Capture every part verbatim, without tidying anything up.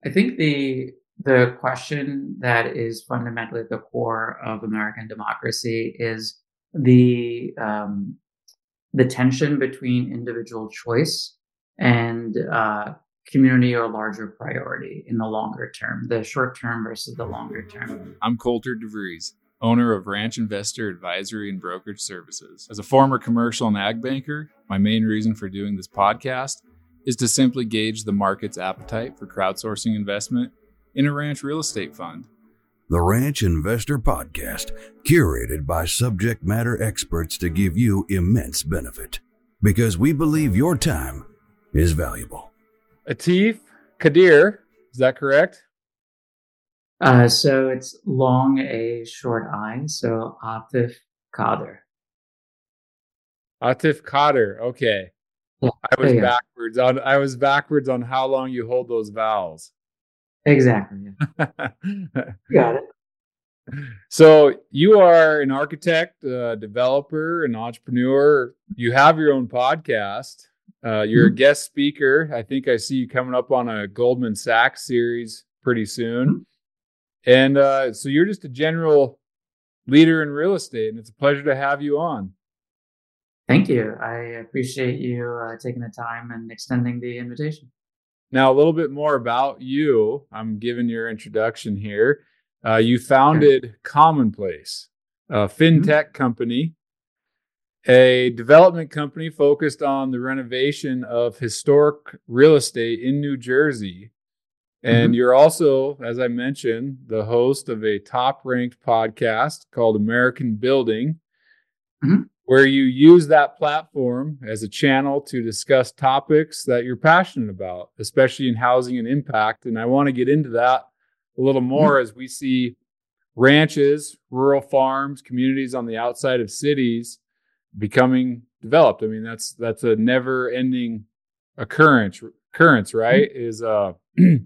I think the the question that is fundamentally at the core of American democracy is the um, the tension between individual choice and uh, community or larger priority in the longer term, the short term versus the longer term. I'm Coulter DeVries, owner of Ranch Investor Advisory and Brokerage Services. As a former commercial and ag banker, my main reason for doing this podcast is to simply gauge the market's appetite for crowdsourcing investment in a ranch real estate fund. The Ranch Investor Podcast, curated by subject matter experts to give you immense benefit, because we believe your time is valuable. Atif Kadir, is that correct? Uh, so it's long A, short I, so Atif Kader. Atif Kader, okay. Yeah, I was there you go. backwards on I was backwards on how long you hold those vowels. Exactly. Yeah. Got it. So you are an architect, a developer, an entrepreneur. You have your own podcast. Uh, you're Mhm. a guest speaker. I think I see you coming up on a Goldman Sachs series pretty soon. Mhm. And uh, so you're just a general leader in real estate, and it's a pleasure to have you on. Thank you. I appreciate you uh, taking the time and extending the invitation. Now, a little bit more about you. I'm giving your introduction here. Uh, you founded Commonplace, a fintech mm-hmm. company, a development company focused on the renovation of historic real estate in New Jersey. And mm-hmm. you're also, as I mentioned, the host of a top-ranked podcast called American Building, mm-hmm. where you use that platform as a channel to discuss topics that you're passionate about, especially in housing and impact. And I want to get into that a little more mm-hmm. as we see ranches, rural farms, communities on the outside of cities becoming developed. I mean, that's that's a never-ending occurrence, occurrence, right? Mm-hmm. Is a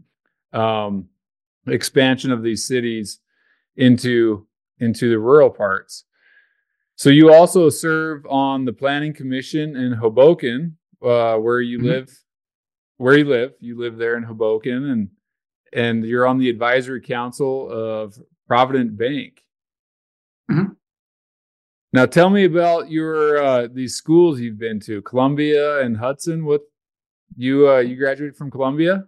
um, expansion of these cities into into the rural parts. So you also serve on the Planning Commission in Hoboken, uh, where you mm-hmm. live. Where you live, you live there in Hoboken, and and you're on the advisory council of Provident Bank. Mm-hmm. Now, tell me about your uh, these schools you've been to, Columbia and Hudson. What you uh, you graduated from Columbia?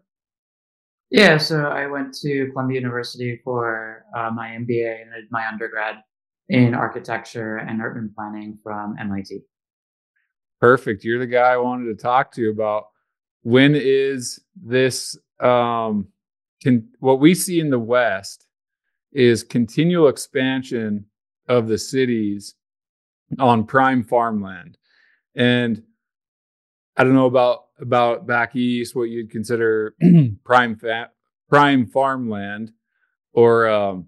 Yeah, so I went to Columbia University for uh, my M B A and did my undergrad in architecture and urban planning from M I T. Perfect. You're the guy I wanted to talk to you about. When is this? Um, can what we see in the West is continual expansion of the cities on prime farmland, and I don't know about about back east what you'd consider prime fat, prime farmland, or um,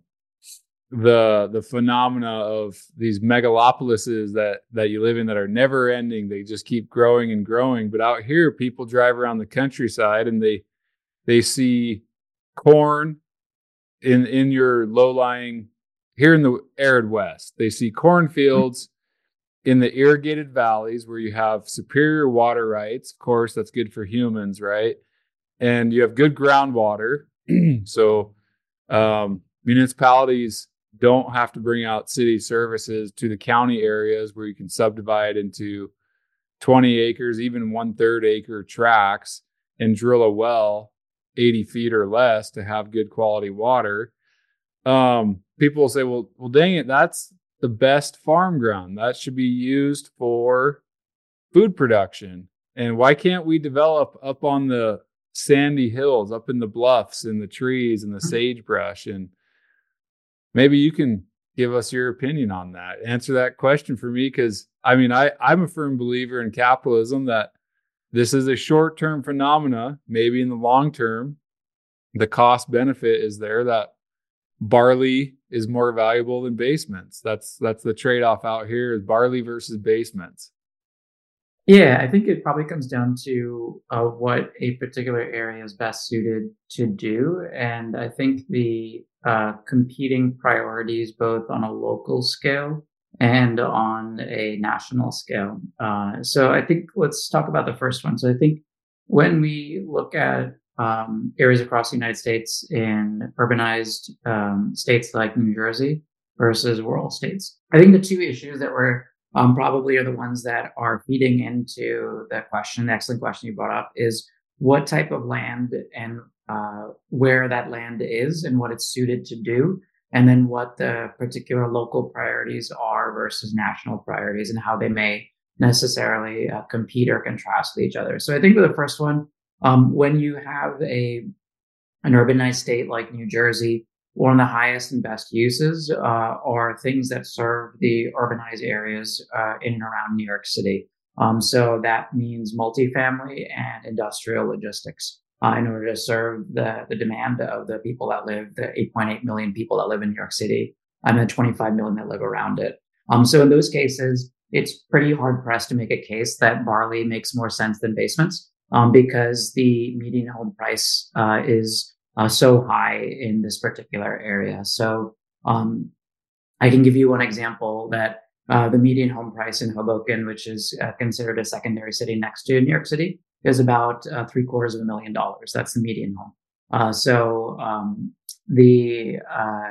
the the phenomena of these megalopolises that that you live in that are never ending. They just keep growing and growing. But out here, people drive around the countryside and they they see corn in in your low-lying here in the arid West. They see cornfields in the irrigated valleys where you have superior water rights. Of course, that's good for humans, right? And you have good groundwater. So um, municipalities don't have to bring out city services to the county areas where you can subdivide into twenty acres, even one third acre tracts, and drill a well eighty feet or less to have good quality water. Um, people will say, well, well, dang it, that's the best farm ground. That should be used for food production. And why can't we develop up on the sandy hills, up in the bluffs and the trees and the sagebrush? And maybe you can give us your opinion on that. Answer that question for me, because I mean, I, I'm a firm believer in capitalism that this is a short-term phenomena. Maybe in the long term, the cost benefit is there that barley is more valuable than basements. That's that's the trade-off out here, is barley versus basements. Yeah, I think it probably comes down to uh, what a particular area is best suited to do. And I think the uh, competing priorities, both on a local scale and on a national scale. Uh, so I think let's talk about the first one. So I think when we look at um, areas across the United States in urbanized um, states like New Jersey versus rural states. I think the two issues that were um, probably are the ones that are feeding into the question, the excellent question you brought up, is what type of land and uh, where that land is and what it's suited to do, and then what the particular local priorities are versus national priorities and how they may necessarily uh, compete or contrast with each other. So I think with the first one, um, when you have a an urbanized state like New Jersey, one of the highest and best uses uh, are things that serve the urbanized areas uh, in and around New York City. Um, so that means multifamily and industrial logistics uh, in order to serve the, the demand of the people that live, the eight point eight million people that live in New York City, and the twenty-five million that live around it. Um, so in those cases, it's pretty hard pressed to make a case that barley makes more sense than basements um, because the median home price uh, is uh, so high in this particular area. So um, I can give you one example that uh, the median home price in Hoboken, which is uh, considered a secondary city next to New York City, is about uh, three quarters of a million dollars. That's the median home. Uh, so um, the uh,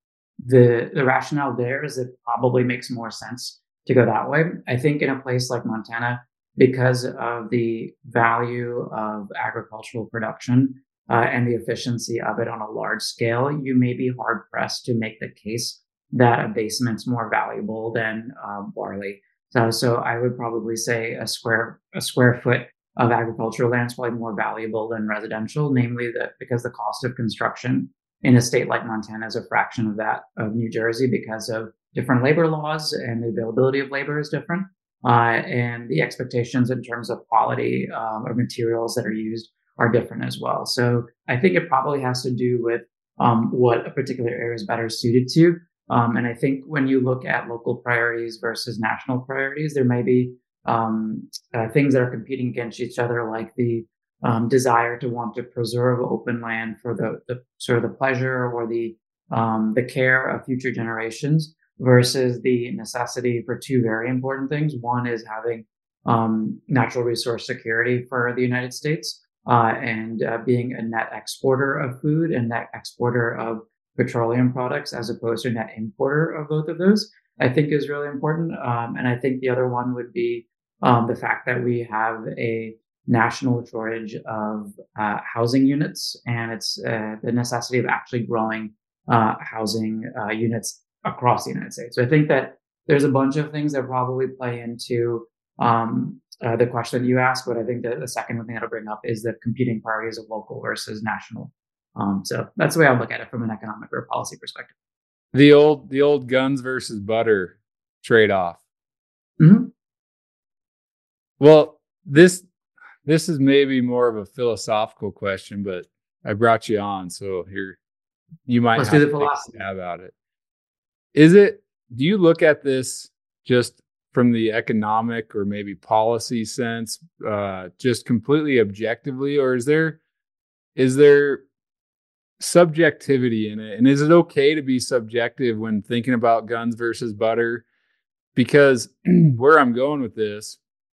the the rationale there is it probably makes more sense to go that way. I think in a place like Montana, because of the value of agricultural production uh, and the efficiency of it on a large scale, you may be hard pressed to make the case that a basement's more valuable than uh, barley. So, so I would probably say a square a square foot of agricultural land is probably more valuable than residential, namely that because the cost of construction in a state like Montana is a fraction of that of New Jersey because of different labor laws and the availability of labor is different. Uh, and the expectations in terms of quality um, of materials that are used are different as well. So I think it probably has to do with um, what a particular area is better suited to. Um, and I think when you look at local priorities versus national priorities, there may be um, uh, things that are competing against each other, like the um, desire to want to preserve open land for the, the sort of the pleasure or the um, the care of future generations, versus the necessity for two very important things. One is having um, natural resource security for the United States uh, and uh, being a net exporter of food and net exporter of petroleum products as opposed to net importer of both of those, I think is really important. Um, and I think the other one would be um, the fact that we have a national shortage of uh, housing units, and it's uh, the necessity of actually growing uh, housing uh, units across the United States. So I think that there's a bunch of things that probably play into um, uh, the question that you asked, but I think that the second thing that'll bring up is the competing priorities of local versus national. Um, so that's the way I look at it from an economic or policy perspective. The old, the old guns versus butter trade-off. Mm-hmm. Well, this, this is maybe more of a philosophical question, but I brought you on, so here you might Let's have do the to philosophy. think about it. Is it, do you look at this just from the economic or maybe policy sense, uh, just completely objectively, or is there, is there subjectivity in it? And is it okay to be subjective when thinking about guns versus butter? Because where I'm going with this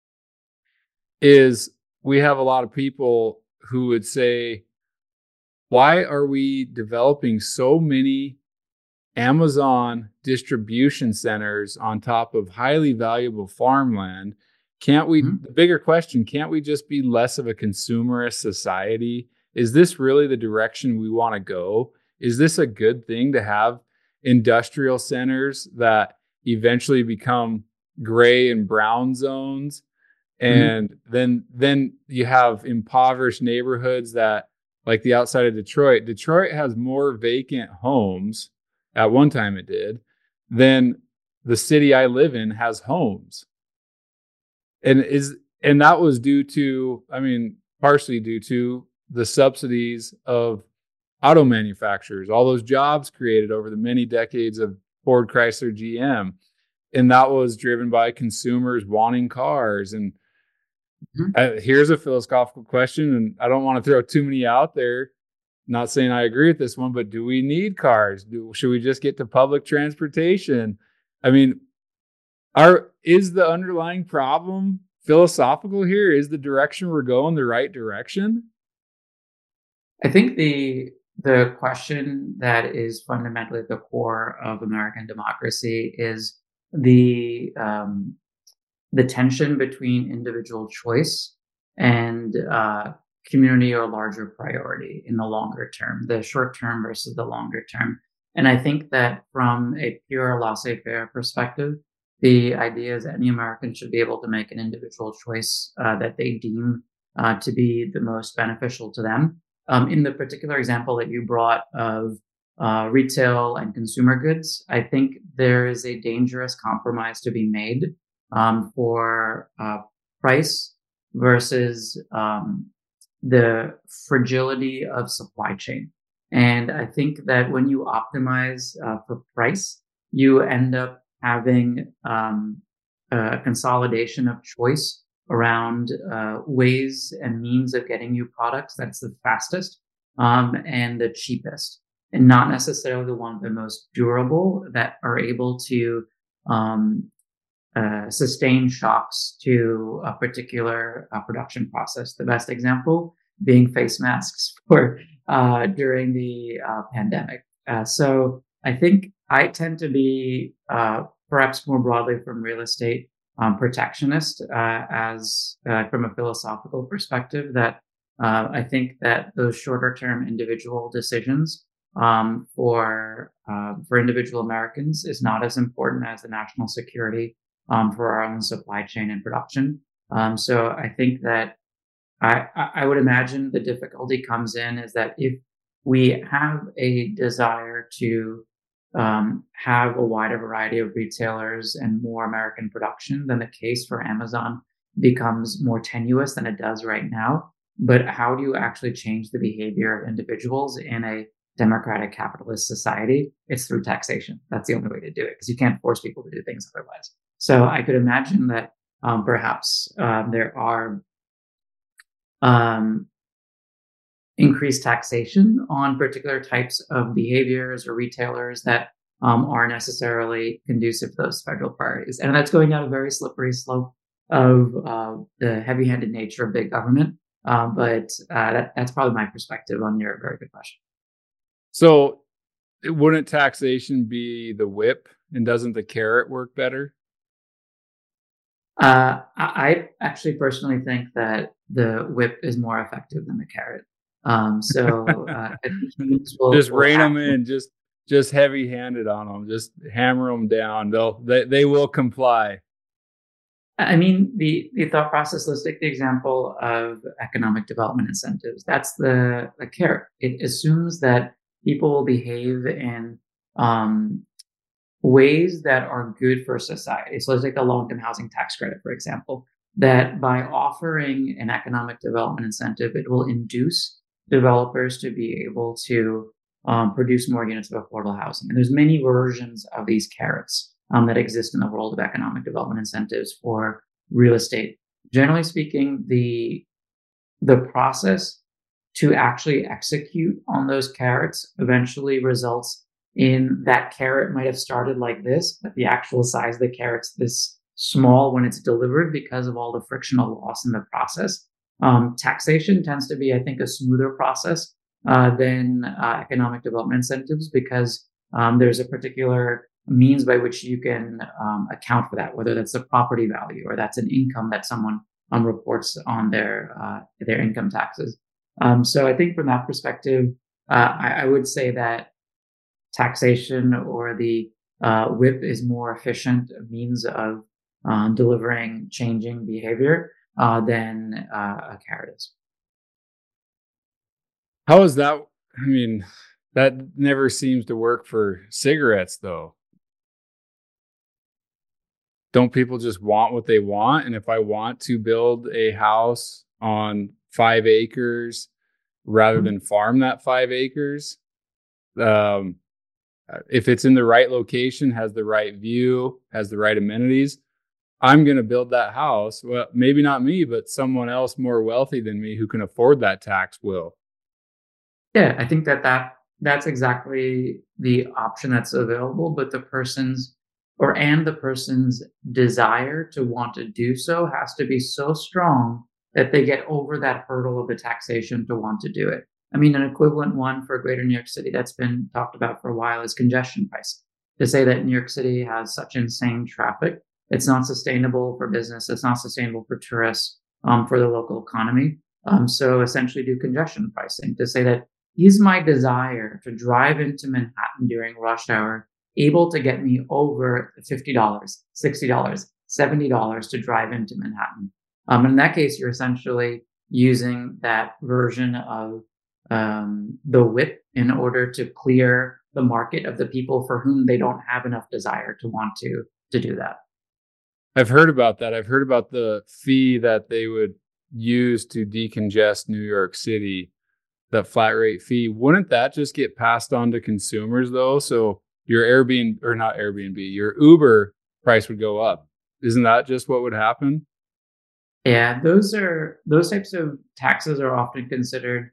is we have a lot of people who would say, why are we developing so many Amazon distribution centers on top of highly valuable farmland? Can't we, mm-hmm. the bigger question, can't we just be less of a consumerist society? Is this really the direction we want to go? Is this a good thing to have industrial centers that eventually become gray and brown zones? And mm-hmm. then, then you have impoverished neighborhoods that, like the outside of Detroit, Detroit has more vacant homes, at one time it did, than the city I live in has homes. And is, and that was due to, I mean, partially due to the subsidies of auto manufacturers, all those jobs created over the many decades of Ford, Chrysler, G M. And that was driven by consumers wanting cars. And mm-hmm. uh, here's a philosophical question, and I don't want to throw too many out there. Not saying I agree with this one, but do we need cars? Do, should we just get to public transportation? I mean, are, is the underlying problem philosophical here? Is the direction we're going the right direction? I think the the question that is fundamentally at the core of American democracy is the um, the tension between individual choice and uh, community or larger priority in the longer term, the short term versus the longer term. And I think that from a pure laissez-faire perspective, the idea is that any American should be able to make an individual choice uh, that they deem uh, to be the most beneficial to them. Um, in the particular example that you brought of uh, retail and consumer goods, I think there is a dangerous compromise to be made um, for uh, price versus um, the fragility of supply chain. And I think that when you optimize uh, for price, you end up having um, a consolidation of choice around uh, ways and means of getting you products that's the fastest um, and the cheapest, and not necessarily the one the most durable that are able to um, uh, sustain shocks to a particular uh, production process. The best example being face masks for uh, during the uh, pandemic. Uh, so I think I tend to be uh, perhaps more broadly from real estate um, protectionist uh, as uh, from a philosophical perspective that uh, I think that those shorter term individual decisions um, for uh, for individual Americans is not as important as the national security um, for our own supply chain and production. Um, so I think that I, I would imagine the difficulty comes in is that if we have a desire to um, have a wider variety of retailers and more American production, then the case for Amazon becomes more tenuous than it does right now. But how do you actually change the behavior of individuals in a democratic capitalist society? It's through taxation. That's the only way to do it, because you can't force people to do things otherwise. So I could imagine that um, perhaps um, there are um, increased taxation on particular types of behaviors or retailers that um, are necessarily conducive to those federal priorities. And that's going down a very slippery slope of uh, the heavy-handed nature of big government. Uh, but uh, that, that's probably my perspective on your very good question. So wouldn't taxation be the whip, and doesn't the carrot work better? Uh, I actually personally think that the whip is more effective than the carrot. Um, so uh, will, just rein them in, just just heavy handed on them, just hammer them down. They'll they they will comply. I mean, the the thought process. Let's take the example of economic development incentives. That's the the carrot. It assumes that people will behave in um, ways that are good for society. So let's take the low-income housing tax credit, for example, that by offering an economic development incentive, it will induce developers to be able to um, produce more units of affordable housing. And there's many versions of these carrots um, that exist in the world of economic development incentives for real estate. Generally speaking, the the process to actually execute on those carrots eventually results in that carrot might have started like this, but the actual size of the carrot's this small when it's delivered because of all the frictional loss in the process. Um, taxation tends to be, I think, a smoother process uh, than uh, economic development incentives because um, there's a particular means by which you can um, account for that, whether that's the property value or that's an income that someone um, reports on their uh, their income taxes. Um, so I think from that perspective, uh, I, I would say that taxation or the uh, whip is more efficient means of um, delivering changing behavior uh, than uh, a carrot is. How is that? I mean, that never seems to work for cigarettes, though. Don't people just want what they want? And if I want to build a house on five acres rather than farm that five acres, um, if it's in the right location, has the right view, has the right amenities, I'm going to build that house. Well, maybe not me, but someone else more wealthy than me who can afford that tax will. Yeah, I think that, that that's exactly the option that's available, but the person's or and the person's desire to want to do so has to be so strong that they get over that hurdle of the taxation to want to do it. I mean, an equivalent one for Greater New York City that's been talked about for a while is congestion pricing. To say that New York City has such insane traffic, it's not sustainable for business, it's not sustainable for tourists, um, for the local economy. Um, so essentially do congestion pricing to say that is my desire to drive into Manhattan during rush hour able to get me over fifty dollars, sixty dollars, seventy dollars to drive into Manhattan? Um, in that case, you're essentially using that version of um, the whip in order to clear the market of the people for whom they don't have enough desire to want to to do that. I've heard about that. I've heard about the fee that they would use to decongest New York City, that flat rate fee. Wouldn't that just get passed on to consumers though? So your Airbnb, or not Airbnb, your Uber price would go up. Isn't that just what would happen? Yeah, those are those types of taxes are often considered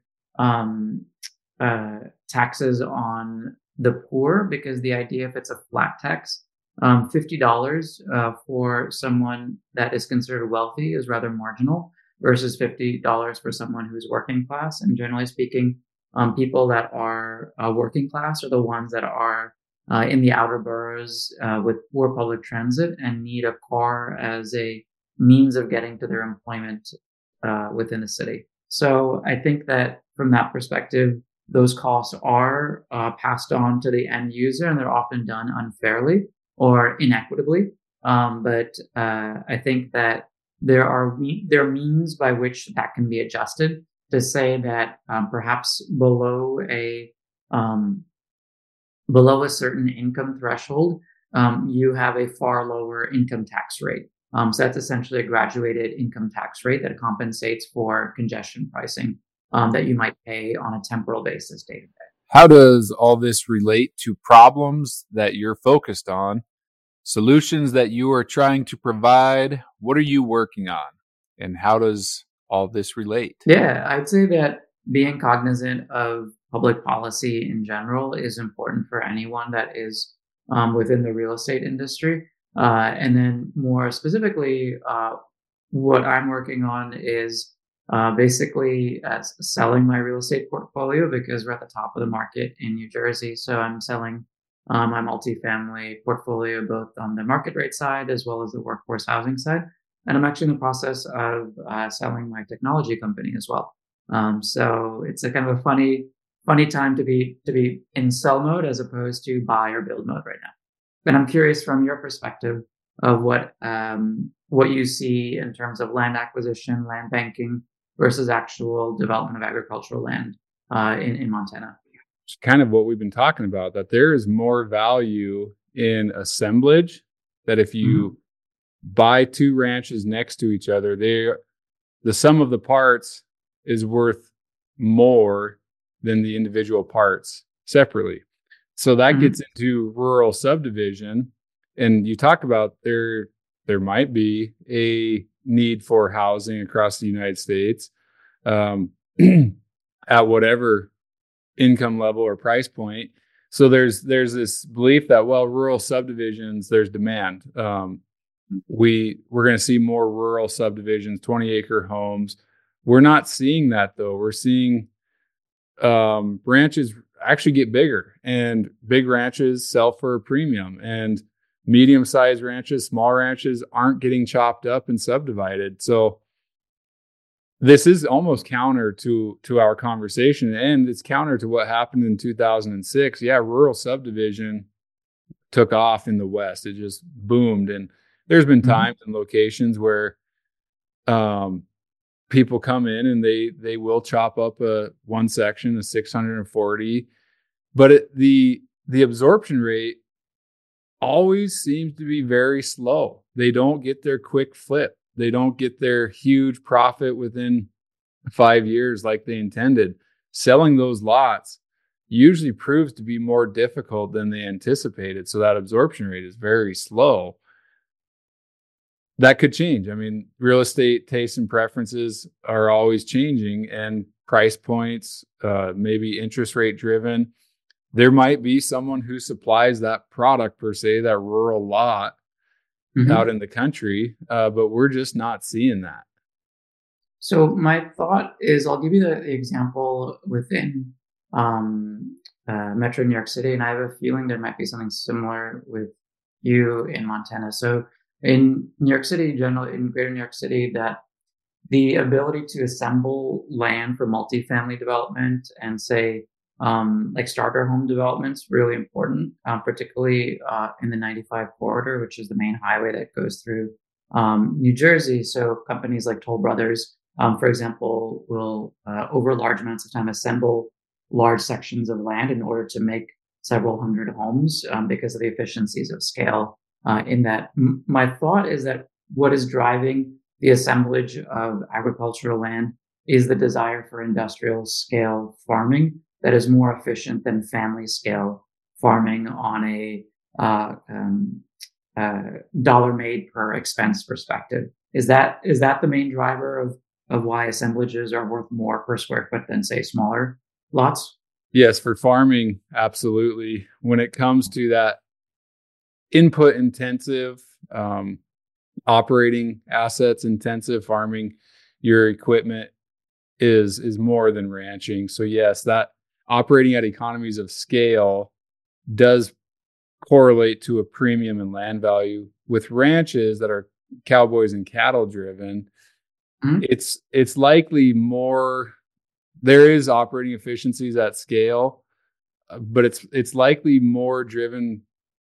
um, uh, taxes on the poor, because the idea, if it's a flat tax, um, fifty dollars uh, for someone that is considered wealthy is rather marginal versus fifty dollars for someone who's working class. And generally speaking, um, people that are uh, working class are the ones that are uh, in the outer boroughs uh, with poor public transit and need a car as a means of getting to their employment uh, within the city. So I think that from that perspective, those costs are uh, passed on to the end user, and they're often done unfairly or inequitably. Um, but uh, I think that there are there are means by which that can be adjusted to say that um, perhaps below a um, below a certain income threshold, um, you have a far lower income tax rate. Um, so that's essentially a graduated income tax rate that compensates for congestion pricing um, that you might pay on a temporal basis day to day. How does all this relate to problems that you're focused on, solutions that you are trying to provide? What are you working on? And how does all this relate? Yeah, I'd say that being cognizant of public policy in general is important for anyone that is um, within the real estate industry. Uh, and then more specifically, uh, what I'm working on is uh, basically uh, selling my real estate portfolio, because we're at the top of the market in New Jersey. So I'm selling um, my multifamily portfolio both on the market rate side as well as the workforce housing side. And I'm actually in the process of uh, selling my technology company as well. Um, so it's a kind of a funny, funny time to be to be in sell mode as opposed to buy or build mode right now. And I'm curious from your perspective of what um, what you see in terms of land acquisition, land banking versus actual development of agricultural land uh, in, in Montana. It's kind of what we've been talking about, that there is more value in assemblage, that if you mm-hmm. buy two ranches next to each other, they the sum of the parts is worth more than the individual parts separately. So that mm-hmm. gets into rural subdivision. And you talk about there, there might be a need for housing across the United States um, at whatever income level or price point. So there's, there's this belief that, well, rural subdivisions, there's demand. Um, we, we're going to see more rural subdivisions, twenty acre homes. We're not seeing that though. We're seeing um, ranches actually get bigger, and big ranches sell for a premium, and medium-sized ranches, small ranches aren't getting chopped up and subdivided. So this is almost counter to to our conversation, and it's counter to what happened in two thousand six. Yeah, rural subdivision took off in the West. It just boomed. And there's been times mm-hmm. and locations where um people come in and they they will chop up a one section, a six hundred forty, but it, the the absorption rate always seems to be very slow. They don't get their quick flip. They don't get their huge profit within five years like they intended. Selling those lots usually proves to be more difficult than they anticipated. So that absorption rate is very slow. That could change. I mean, real estate tastes and preferences are always changing, and price points, uh, maybe interest rate driven. There might be someone who supplies that product per se, that rural lot mm-hmm. out in the country, uh, but we're just not seeing that. So my thought is, I'll give you the, the example within um, uh, Metro New York City, and I have a feeling there might be something similar with you in Montana. So in New York City, generally in Greater New York City, that the ability to assemble land for multifamily development and say um, like starter home developments really important, um, particularly uh, in the ninety-five corridor, which is the main highway that goes through um, New Jersey. So companies like Toll Brothers, um, for example, will uh, over large amounts of time assemble large sections of land in order to make several hundred homes um, because of the efficiencies of scale uh, in that. M- my thought is that what is driving the assemblage of agricultural land is the desire for industrial scale farming that is more efficient than family scale farming on a uh, um, uh, dollar made per expense perspective. Is that is that the main driver of of why assemblages are worth more per square foot than say smaller lots? Yes, for farming, absolutely. When it comes to that input intensive, um, operating assets intensive farming, your equipment is is more than ranching. So yes, that operating at economies of scale does correlate to a premium in land value. With ranches that are cowboys and cattle driven, Mhm. it's it's likely more, there is operating efficiencies at scale, uh, but it's it's likely more driven,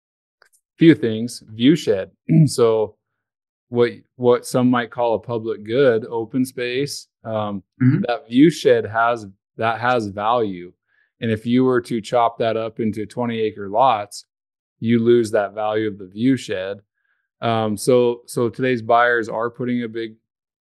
few things, view shed. So what what some might call a public good, open space, um, Mhm. that view shed has that has value. And if you were to chop that up into twenty acre lots, you lose that value of the view shed. Um, so so today's buyers are putting a big,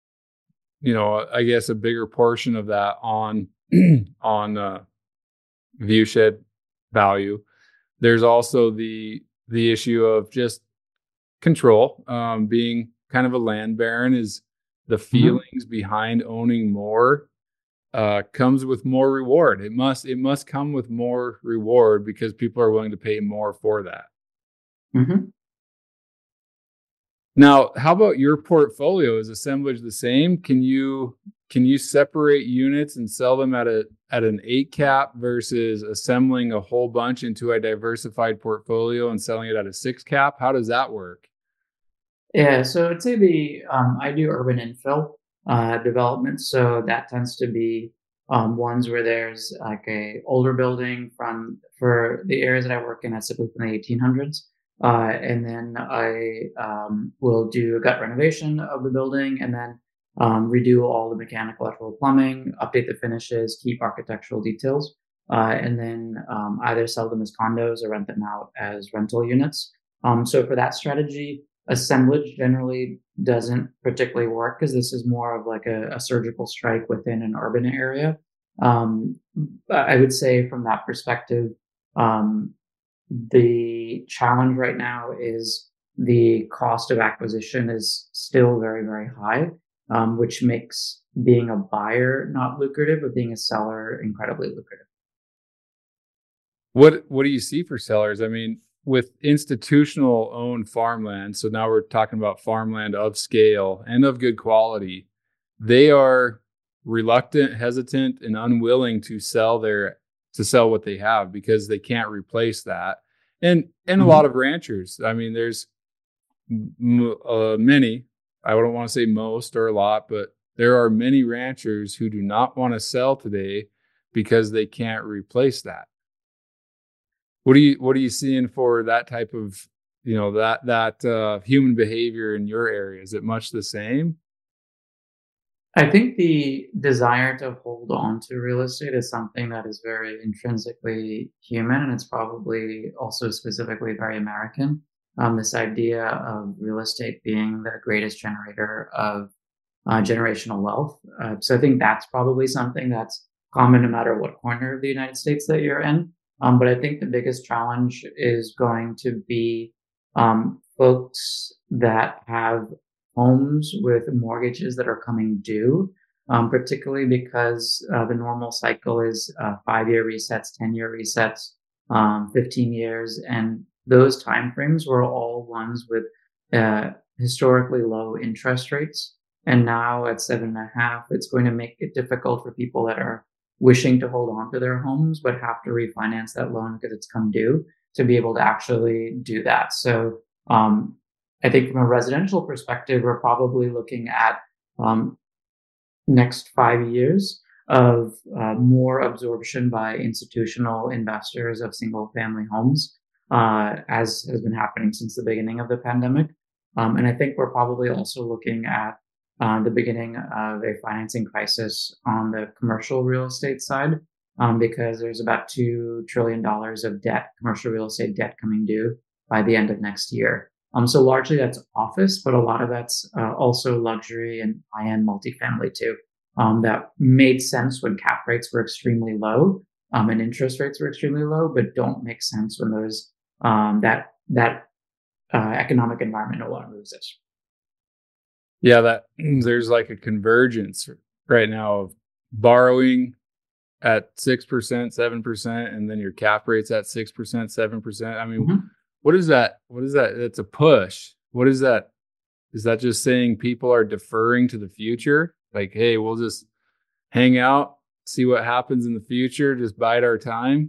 you know, I guess a bigger portion of that on on uh, view shed value. There's also the the issue of just control, um, being kind of a land baron, is the Mhm. feelings behind owning more uh, comes with more reward. It must it must come with more reward because people are willing to pay more for that. Mhm. Now, how about your portfolio? Is assemblage the same? Can you can you separate units and sell them at a at an eight cap versus assembling a whole bunch into a diversified portfolio and selling it at a six cap? How does that work? Yeah, so I'd say the um, I do urban infill uh, development, so that tends to be um, ones where there's like a older building from for the areas that I work in. That's typically from the eighteen hundreds, uh, and then I um, will do a gut renovation of the building, and then um, redo all the mechanical, electrical, plumbing, update the finishes, keep architectural details, uh, and then um, either sell them as condos or rent them out as rental units. Um, so for that strategy, assemblage generally doesn't particularly work because this is more of like a, a surgical strike within an urban area. Um, I would say from that perspective, um, the challenge right now is the cost of acquisition is still very, very high, um, which makes being a buyer not lucrative, but being a seller incredibly lucrative. What what do you see for sellers? I mean, with institutional owned farmland, so now we're talking about farmland of scale and of good quality, they are reluctant, hesitant, and unwilling to sell their to sell what they have because they can't replace that. And and a lot Mhm. of ranchers, I mean, there's m- uh, many, I don't want to say most or a lot, but there are many ranchers who do not want to sell today because they can't replace that. What do you what are you seeing for that type of, you know, that that uh, human behavior in your area? Is it much the same? I think the desire to hold on to real estate is something that is very intrinsically human, and it's probably also specifically very American. Um, this idea of real estate being the greatest generator of uh, generational wealth. Uh, so I think that's probably something that's common no matter what corner of the United States that you're in. Um, but I think the biggest challenge is going to be um, folks that have homes with mortgages that are coming due, um, particularly because uh, the normal cycle is uh, five-year resets, ten-year resets, um, fifteen years, and those timeframes were all ones with uh, historically low interest rates. And now at seven and a half, it's going to make it difficult for people that are wishing to hold on to their homes, but have to refinance that loan because it's come due to be able to actually do that. So um, I think from a residential perspective, we're probably looking at um, next five years of uh, more absorption by institutional investors of single family homes, uh, as has been happening since the beginning of the pandemic. Um, and I think we're probably also looking at uh, the beginning of a financing crisis on the commercial real estate side, um, because there's about two trillion dollars of debt, commercial real estate debt coming due by the end of next year. Um, so largely that's office, but a lot of that's uh, also luxury and high-end multifamily too. Um, that made sense when cap rates were extremely low, um, and interest rates were extremely low, but don't make sense when those um, that that uh, economic environment no longer exists. Yeah, that there's like a convergence right now of borrowing at six percent, seven percent, and then your cap rate's at six percent, seven percent. I mean, mm-hmm. what is that? What is that? That's a push. What is that? Is that just saying people are deferring to the future? Like, hey, we'll just hang out, see what happens in the future, just bide our time?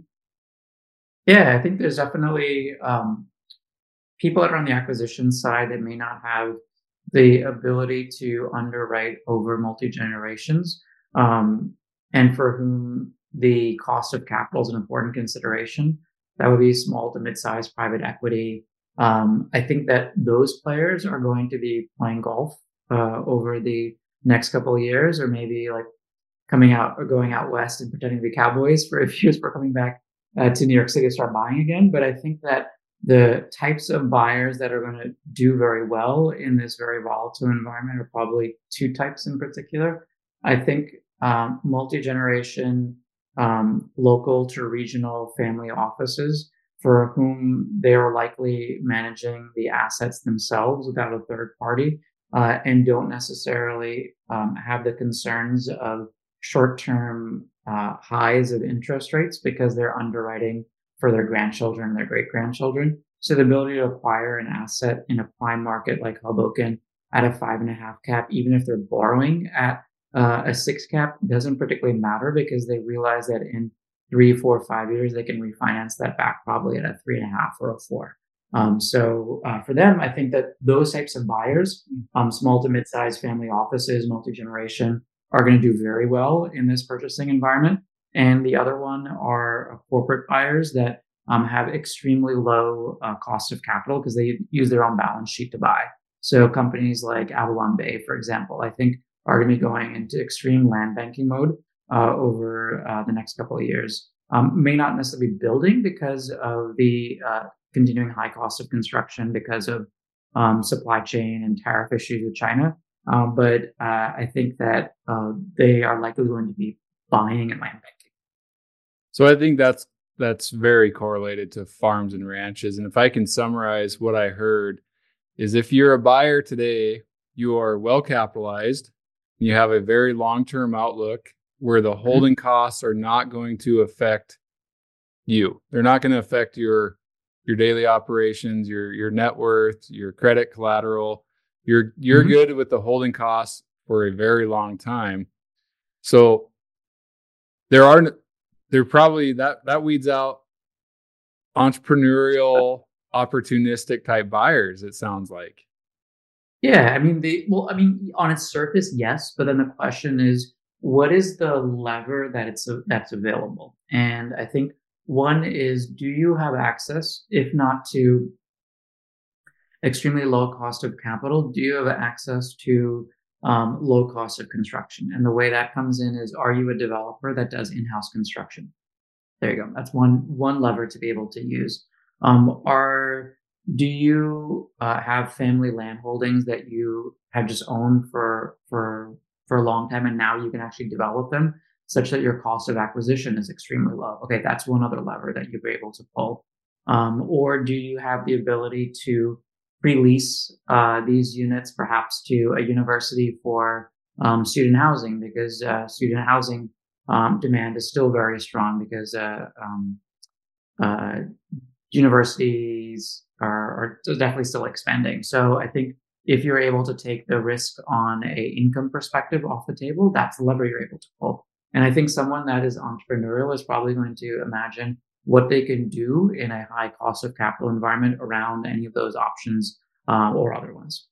Yeah, I think there's definitely um, people that are on the acquisition side that may not have the ability to underwrite over multi-generations, um, and for whom the cost of capital is an important consideration. That would be small to mid-sized private equity. Um, I think that those players are going to be playing golf uh, over the next couple of years, or maybe like coming out or going out west and pretending to be cowboys for a few years before coming back uh, to New York City to start buying again. But I think that the types of buyers that are going to do very well in this very volatile environment are probably two types in particular. I think um, multi-generation, um, local to regional family offices for whom they are likely managing the assets themselves without a third party, uh, and don't necessarily um, have the concerns of short-term uh, highs of interest rates because they're underwriting for their grandchildren and their great-grandchildren. So the ability to acquire an asset in a prime market like Hoboken at a five and a half cap, even if they're borrowing at uh, a six cap, doesn't particularly matter because they realize that in three, four, five years, they can refinance that back probably at a three and a half or a four. Um, so uh, for them, I think that those types of buyers, um, small to mid-sized family offices, multi-generation, are going to do very well in this purchasing environment. And the other one are corporate buyers that um, have extremely low uh, cost of capital because they use their own balance sheet to buy. So companies like Avalon Bay, for example, I think are going to be going into extreme land banking mode uh, over uh, the next couple of years. Um, may not necessarily be building because of the uh, continuing high cost of construction because of um, supply chain and tariff issues with China. Um, but uh, I think that uh, they are likely going to be buying and land banking. So I think that's that's very correlated to farms and ranches. And if I can summarize what I heard is if you're a buyer today, you are well capitalized, you have a very long-term outlook where the holding costs are not going to affect you. They're not going to affect your your daily operations, your your net worth, your credit collateral. You're you're mm-hmm. good with the holding costs for a very long time. So there are there probably that that weeds out entrepreneurial, opportunistic type buyers, it sounds like. Yeah, I mean they well, I mean on its surface, yes, but then the question is, what is the lever that it's that's available? And I think one is, do you have access, if not to extremely low cost of capital, do you have access to um, low cost of construction? And the way that comes in is, are you a developer that does in-house construction? There you go. That's one one lever to be able to use. Um, are do you uh, have family land holdings that you have just owned for for for a long time, and now you can actually develop them such that your cost of acquisition is extremely low? Okay, that's one other lever that you'll be able to pull. Um, or do you have the ability to pre-lease uh, these units perhaps to a university for um, student housing, because uh, student housing um, demand is still very strong because uh, um, uh, universities are, are definitely still expanding. So I think if you're able to take the risk on a income perspective off the table, that's the lever you're able to pull. And I think someone that is entrepreneurial is probably going to imagine what they can do in a high cost of capital environment around any of those options uh, or other ones.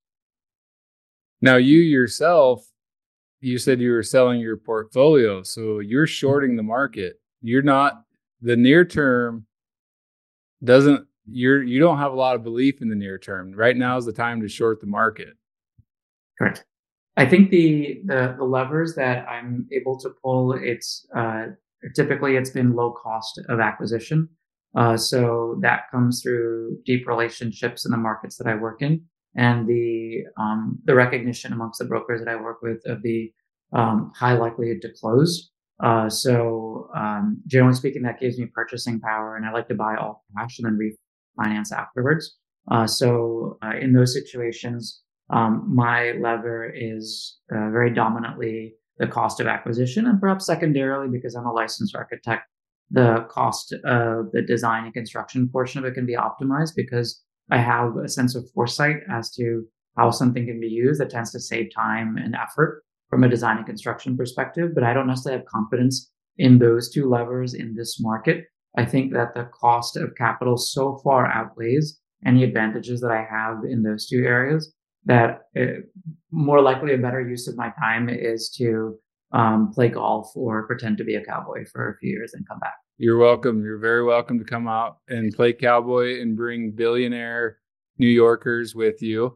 Now, you yourself, you said you were selling your portfolio, so you're shorting the market. You're not, the near term doesn't, you're, you don't have a lot of belief in the near term. Right now is the time to short the market. Correct. I think the, the, the levers that I'm able to pull, it's, uh, typically it's been low cost of acquisition. Uh, so that comes through deep relationships in the markets that I work in, and the, um, the recognition amongst the brokers that I work with of the, um, high likelihood to close. Uh, so, um, generally speaking, that gives me purchasing power, and I like to buy all cash and then refinance afterwards. Uh, so, uh, in those situations, um, my lever is, uh, very dominantly the cost of acquisition, and perhaps secondarily, because I'm a licensed architect, the cost of the design and construction portion of it can be optimized because I have a sense of foresight as to how something can be used that tends to save time and effort from a design and construction perspective. But I don't necessarily have confidence in those two levers in this market. I think that the cost of capital so far outweighs any advantages that I have in those two areas that uh, more likely a better use of my time is to um, play golf or pretend to be a cowboy for a few years and come back. You're welcome. You're very welcome to come out and play cowboy and bring billionaire New Yorkers with you.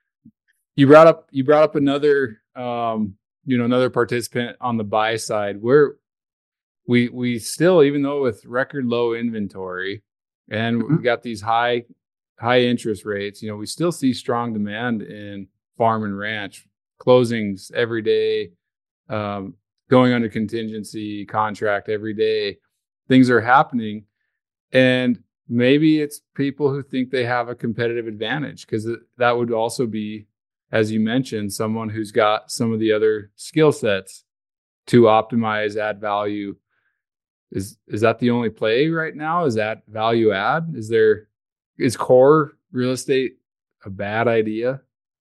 You brought up, you brought up another, um, you know, another participant on the buy side. We're, we, we still, even though with record low inventory and mm-hmm. we got these high, high interest rates, you know, we still see strong demand in farm and ranch closings every day, um, going under contingency contract every day. Things are happening, and maybe it's people who think they have a competitive advantage, because that would also be, as you mentioned, someone who's got some of the other skill sets to optimize, add value. Is, is that the only play right now? Is that value add? Is there, is core real estate a bad idea?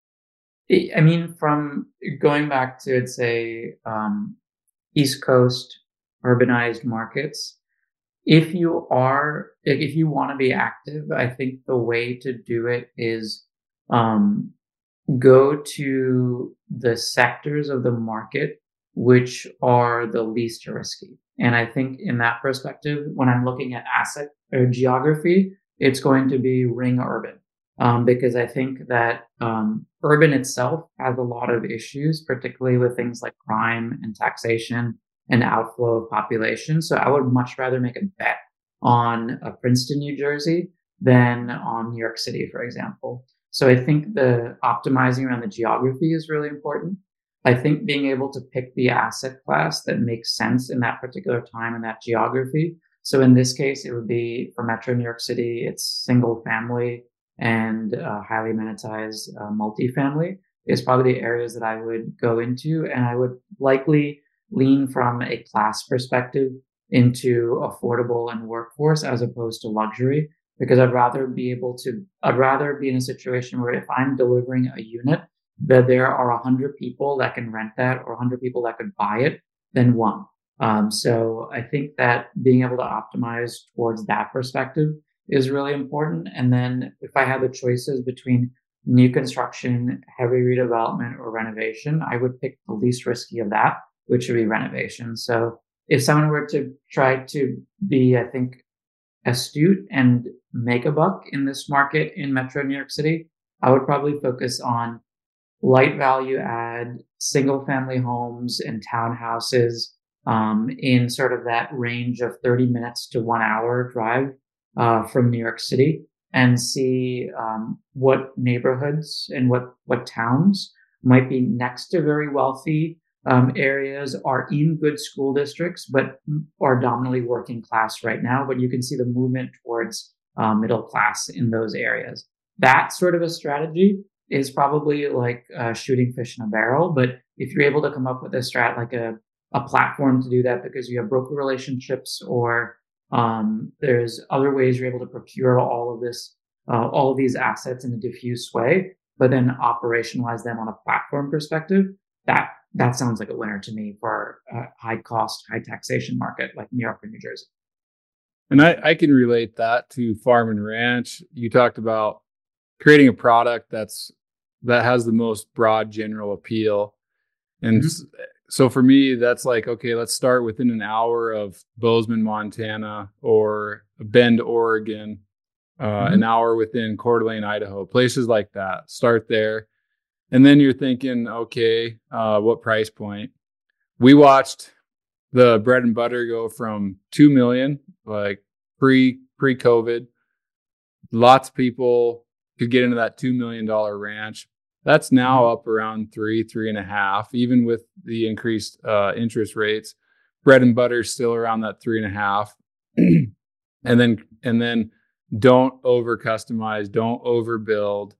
I mean, from going back to, I'd say, um, East Coast urbanized markets, if you are, if you want to be active, I think the way to do it is um, go to the sectors of the market which are the least risky. And I think in that perspective, when I'm looking at asset or geography, it's going to be ring urban. Um, because I think that um, urban itself has a lot of issues, particularly with things like crime and taxation and outflow of population. So I would much rather make a bet on uh, Princeton, New Jersey than on New York City, for example. So I think the optimizing around the geography is really important. I think being able to pick the asset class that makes sense in that particular time and that geography. So in this case, it would be for Metro New York City, it's single family and uh, highly amenitized uh, multifamily is probably the areas that I would go into. And I would likely lean from a class perspective into affordable and workforce as opposed to luxury, because I'd rather be able to, I'd rather be in a situation where if I'm delivering a unit, that there are a hundred people that can rent that or a hundred people that could buy it than one. Um, so I think that being able to optimize towards that perspective is really important. And then if I had the choices between new construction, heavy redevelopment, or renovation, I would pick the least risky of that, which would be renovation. So if someone were to try to be, I think, astute and make a buck in this market in Metro New York City, I would probably focus on light value add, single family homes and townhouses um, in sort of that range of thirty minutes to one hour drive uh, from New York City, and see um, what neighborhoods and what, what towns might be next to very wealthy Um, areas, are in good school districts, but are dominantly working class right now. But you can see the movement towards uh, middle class in those areas. That sort of a strategy is probably like uh, shooting fish in a barrel. But if you're able to come up with a strat, like a, a platform to do that because you have broker relationships, or um, there's other ways you're able to procure all of this, uh, all of these assets in a diffuse way, but then operationalize them on a platform perspective, that that sounds like a winner to me for a high cost, high taxation market like New York or New Jersey. And I, I can relate that to farm and ranch. You talked about creating a product that's that has the most broad general appeal. And mm-hmm. so for me, that's like, okay, let's start within an hour of Bozeman, Montana, or Bend, Oregon, uh, mm-hmm. an hour within Coeur d'Alene, Idaho, places like that. Start there. And then you're thinking, okay, uh, what price point? We watched the bread and butter go from two million, like pre pre COVID. Lots of people could get into that two million dollar ranch. That's now up around three, three and a half, even with the increased uh, interest rates. Bread and butter is still around that three and a half. and then and then don't over customize, don't overbuild.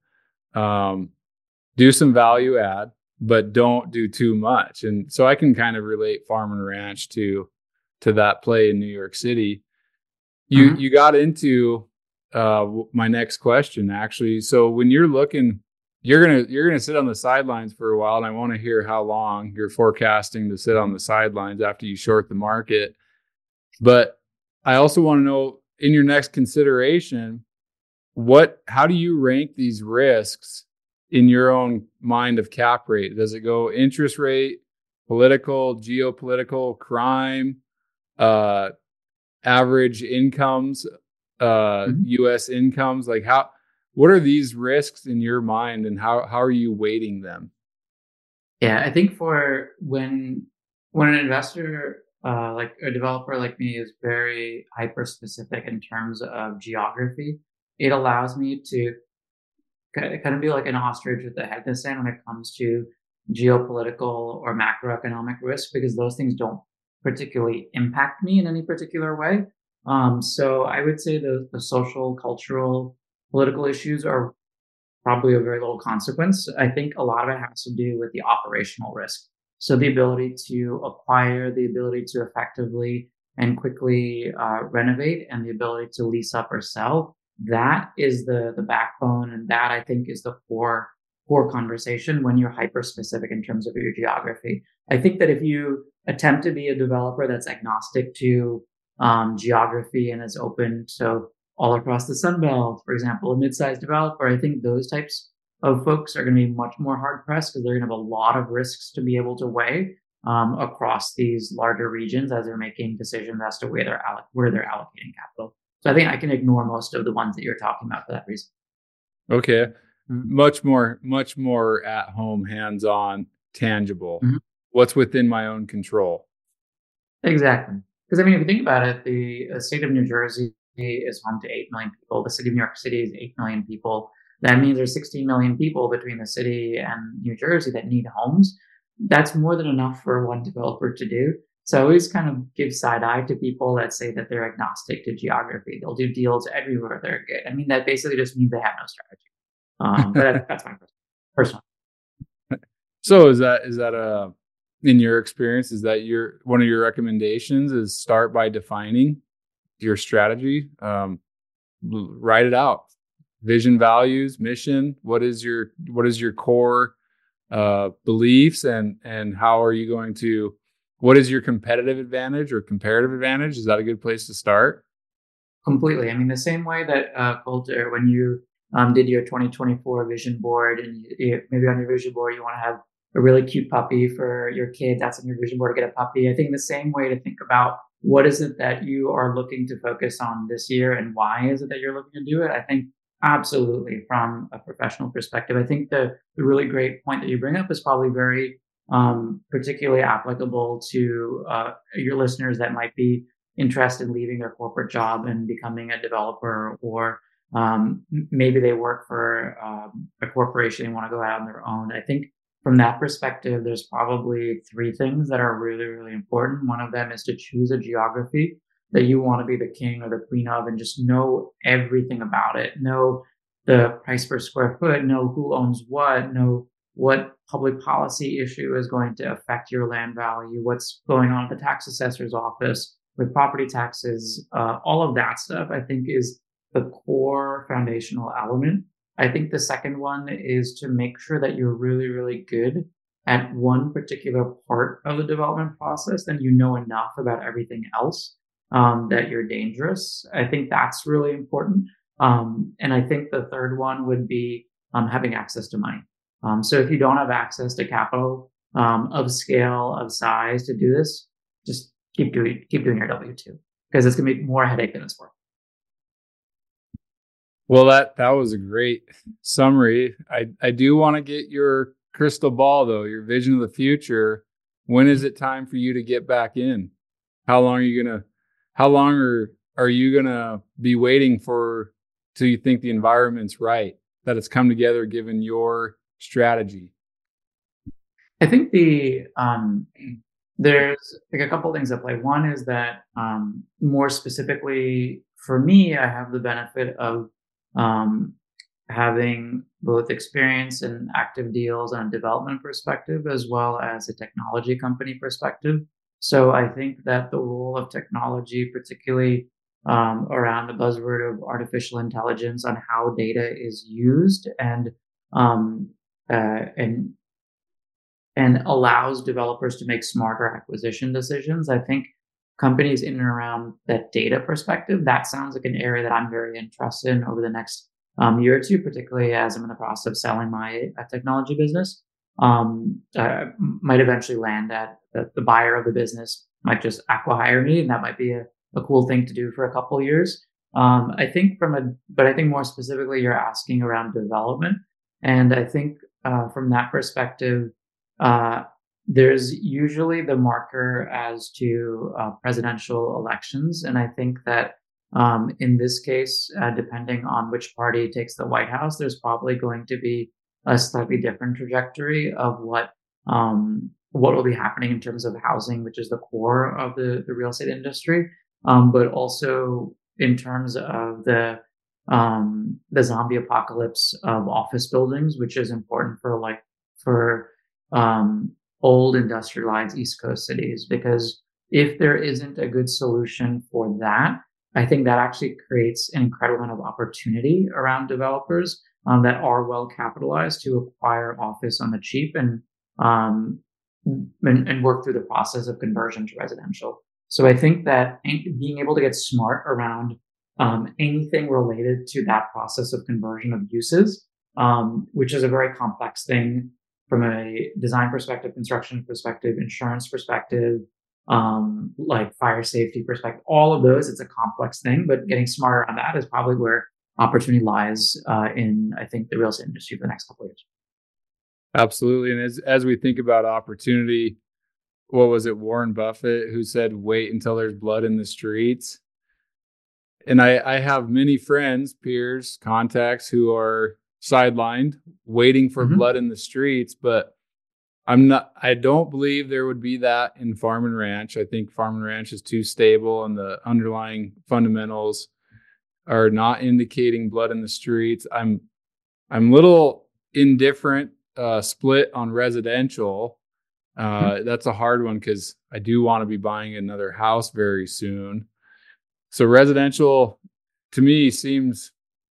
Um, do some value add, but don't do too much. And so I can kind of relate farm and ranch to to that play in New York City. You mm-hmm. you got into uh, my next question, actually. So when you're looking, you're gonna you're gonna sit on the sidelines for a while, and I want to hear how long you're forecasting to sit on the sidelines after you short the market. But I also want to know, in your next consideration, what how do you rank these risks in your own mind of cap rate? Does it go interest rate, political, geopolitical, crime, uh, average incomes, uh, mm-hmm. U S incomes? Like how, what are these risks in your mind, and how, how are you weighting them? Yeah, I think for when, when an investor, uh, like a developer like me is very hyper specific in terms of geography, it allows me to kind of be like an ostrich with the head in the sand when it comes to geopolitical or macroeconomic risk, because those things don't particularly impact me in any particular way. Um, so I would say the, the social, cultural, political issues are probably of very little consequence. I think a lot of it has to do with the operational risk. So the ability to acquire, the ability to effectively and quickly uh, renovate, and the ability to lease up or sell. That is the the backbone, and that I think is the core core conversation when you're hyper specific in terms of your geography. I think that if you attempt to be a developer that's agnostic to um, geography and is open so all across the Sun Belt, for example, a mid-sized developer, I think those types of folks are going to be much more hard pressed because they're going to have a lot of risks to be able to weigh um, across these larger regions as they're making decisions as to where they're alloc- where they're allocating capital. So I think I can ignore most of the ones that you're talking about for that reason. Okay. Much more, much more at home, hands-on, tangible. Mm-hmm. What's within my own control? Exactly. Because I mean, if you think about it, the state of New Jersey is home to eight million people. The city of New York City is eight million people. That means there's sixteen million people between the city and New Jersey that need homes. That's more than enough for one developer to do. So I always kind of give side eye to people that say that they're agnostic to geography. They'll do deals everywhere they're good. I mean, that basically just means they have no strategy. Um, but that, that's my personal. So is that is that a in your experience? Is that your one of your recommendations? Is start by defining your strategy. Um, write it out. Vision, values, mission. What is your what is your core uh, beliefs, and and how are you going to? What is your competitive advantage or comparative advantage? Is that a good place to start? Completely. I mean, the same way that uh, Coulter, when you um, did your twenty twenty-four vision board, and you, you, maybe on your vision board you want to have a really cute puppy for your kid. That's on your vision board to get a puppy. I think the same way to think about what is it that you are looking to focus on this year, and why is it that you're looking to do it? I think absolutely from a professional perspective. I think the, the really great point that you bring up is probably very um, particularly applicable to uh, your listeners that might be interested in leaving their corporate job and becoming a developer, or um, maybe they work for um, a corporation and want to go out on their own. I think from that perspective, there's probably three things that are really, really important. One of them is to choose a geography that you want to be the king or the queen of, and just know everything about it. Know the price per square foot, know who owns what, know what public policy issue is going to affect your land value, what's going on at the tax assessor's office with property taxes, uh, all of that stuff, I think, is the core foundational element I think the second one is to make sure that you're really, really good at one particular part of the development process, and you know enough about everything else um, that you're dangerous. I think that's really important. Um, and I think the third one would be um, having access to money. Um, so if you don't have access to capital um, of scale, of size to do this, just keep doing keep doing your W two, because it's going to be more headache than it's worth. Well, that that was a great summary. I, I do want to get your crystal ball, though, your vision of the future. When is it time for you to get back in? How long are you gonna? How long are are you gonna be waiting for till you think the environment's right, that it's come together, given your strategy? I think the um, there's like a couple things at play. One is that um, more specifically for me, I have the benefit of um, having both experience in active deals on a development perspective as well as a technology company perspective. So I think that the role of technology, particularly um, around the buzzword of artificial intelligence, on how data is used and um, uh, and and allows developers to make smarter acquisition decisions. I think companies in and around that data perspective, that sounds like an area that I'm very interested in over the next um, year or two, particularly as I'm in the process of selling my uh, technology business. Um, uh, might eventually land at the, the buyer of the business might just acqui-hire me, and that might be a, a cool thing to do for a couple of years. Um, I think from a, but I think more specifically, you're asking around development, and I think uh, from that perspective, uh, there's usually the marker as to uh, presidential elections, and I think that um, in this case, uh, depending on which party takes the White House, there's probably going to be a slightly different trajectory of what um, what will be happening in terms of housing, which is the core of the, the real estate industry, um, but also in terms of the um, the zombie apocalypse of office buildings, which is important for like for um, old industrialized East Coast cities. Because if there isn't a good solution for that, I think that actually creates an incredible amount of opportunity around developers um, that are well capitalized to acquire office on the cheap and, um, and and work through the process of conversion to residential. So I think that being able to get smart around um, anything related to that process of conversion of uses, um, which is a very complex thing from a design perspective, construction perspective, insurance perspective, um, like fire safety perspective, all of those, it's a complex thing, but getting smarter on that is probably where opportunity lies uh, in, I think, the real estate industry for the next couple of years. Absolutely. And as, as we think about opportunity, what was it, Warren Buffett, who said, wait until there's blood in the streets? And I, I have many friends, peers, contacts who are sidelined, waiting for mm-hmm. blood in the streets, but I'm not, I don't believe there would be that in farm and ranch. I think farm and ranch is too stable and the underlying fundamentals are not indicating blood in the streets. I'm, I'm little indifferent, uh, split on residential. Uh, mm-hmm. That's a hard one because I do want to be buying another house very soon. So residential to me seems,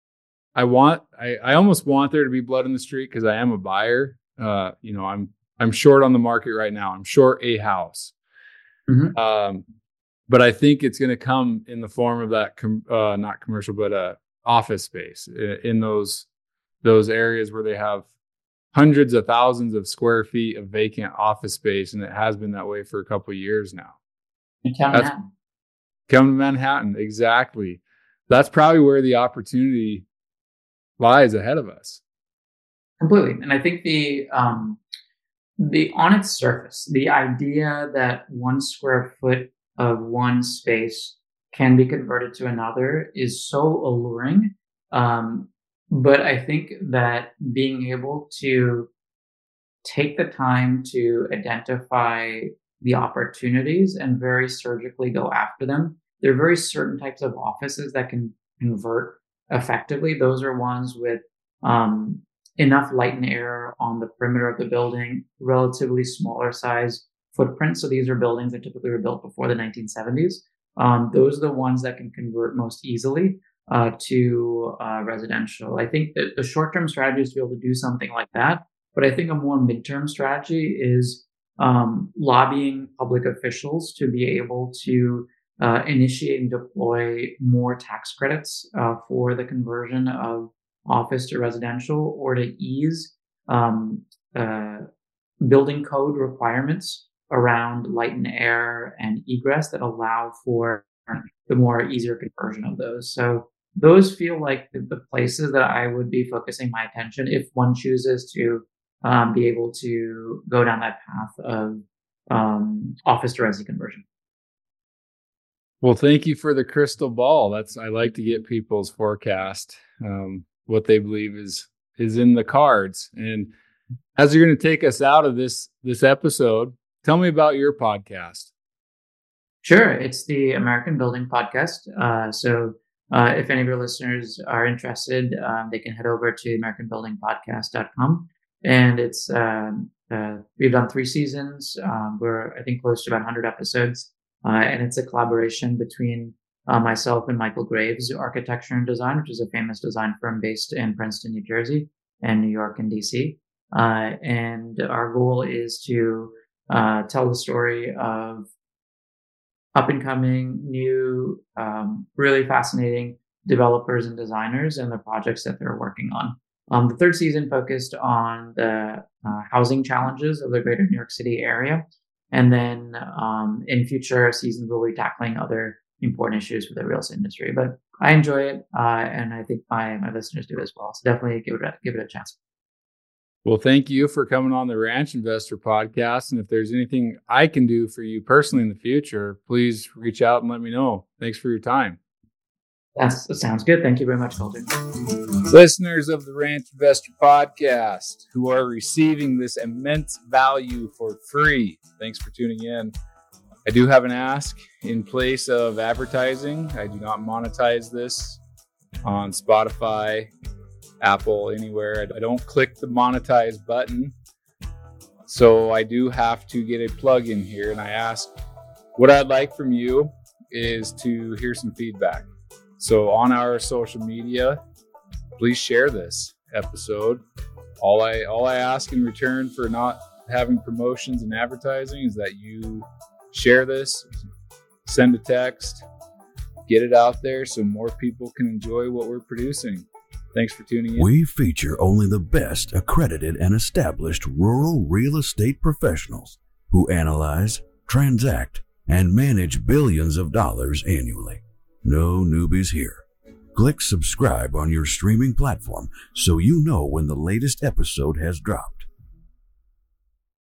I want, I, I almost want there to be blood in the street because I am a buyer. Uh, you know, I'm, I'm short on the market right now. I'm short a house. Mm-hmm. Um, but I think it's going to come in the form of that, com- uh, not commercial, but uh, office space in, in those those areas where they have hundreds of thousands of square feet of vacant office space, and it has been that way for a couple of years now. Come to Manhattan. Come to Manhattan, exactly. That's probably where the opportunity lies ahead of us. Completely, and I think the um, the on its surface, the idea that one square foot of one space can be converted to another is so alluring. Um, but I think that being able to take the time to identify the opportunities and very surgically go after them. There are very certain types of offices that can convert effectively. Those are ones with um, enough light and air on the perimeter of the building, relatively smaller size footprint. So these are buildings that typically were built before the nineteen seventies. Um, those are the ones that can convert most easily. uh, to uh, residential. I think that the short-term strategy is to be able to do something like that. But I think a more midterm strategy is um, lobbying public officials to be able to uh, initiate and deploy more tax credits uh, for the conversion of office to residential, or to ease um, uh, building code requirements around light and air and egress that allow for the more easier conversion of those. So those feel like the, the places that I would be focusing my attention if one chooses to um, be able to go down that path of um, office to resi conversion. Well, thank you for the crystal ball. That's, I like to get people's forecast, um, what they believe is is in the cards. And as you're going to take us out of this this episode, tell me about your podcast. Sure. It's the American Building Podcast. Uh, so uh, if any of your listeners are interested, um, they can head over to american building podcast dot com. And it's um, uh, we've done three seasons. Um, we're, I think, close to about one hundred episodes. Uh, and it's a collaboration between uh, myself and Michael Graves Architecture and Design, which is a famous design firm based in Princeton, New Jersey, and New York and D C. Uh, and our goal is to uh, tell the story of up and coming, new, um, really fascinating developers and designers and the projects that they're working on. Um, the third season focused on the uh, housing challenges of the greater New York City area. And then um, in future seasons, we'll be tackling other important issues for the real estate industry. But I enjoy it, uh, and I think my my listeners do as well. So definitely give it a, give it a chance. Well, thank you for coming on the Ranch Investor Podcast. And if there's anything I can do for you personally in the future, please reach out and let me know. Thanks for your time. That's, that sounds good. Thank you very much, Colton. Listeners of the Ranch Investor Podcast who are receiving this immense value for free, thanks for tuning in. I do have an ask in place of advertising. I do not monetize this on Spotify, Apple, anywhere. I don't click the monetize button. So I do have to get a plug in here. And I ask, what I'd like from you is to hear some feedback. So on our social media, please share this episode. All I all I ask in return for not having promotions and advertising is that you share this, send a text, get it out there so more people can enjoy what we're producing. Thanks for tuning in. We feature only the best accredited and established rural real estate professionals who analyze, transact, and manage billions of dollars annually. No newbies here. Click subscribe on your streaming platform so you know when the latest episode has dropped.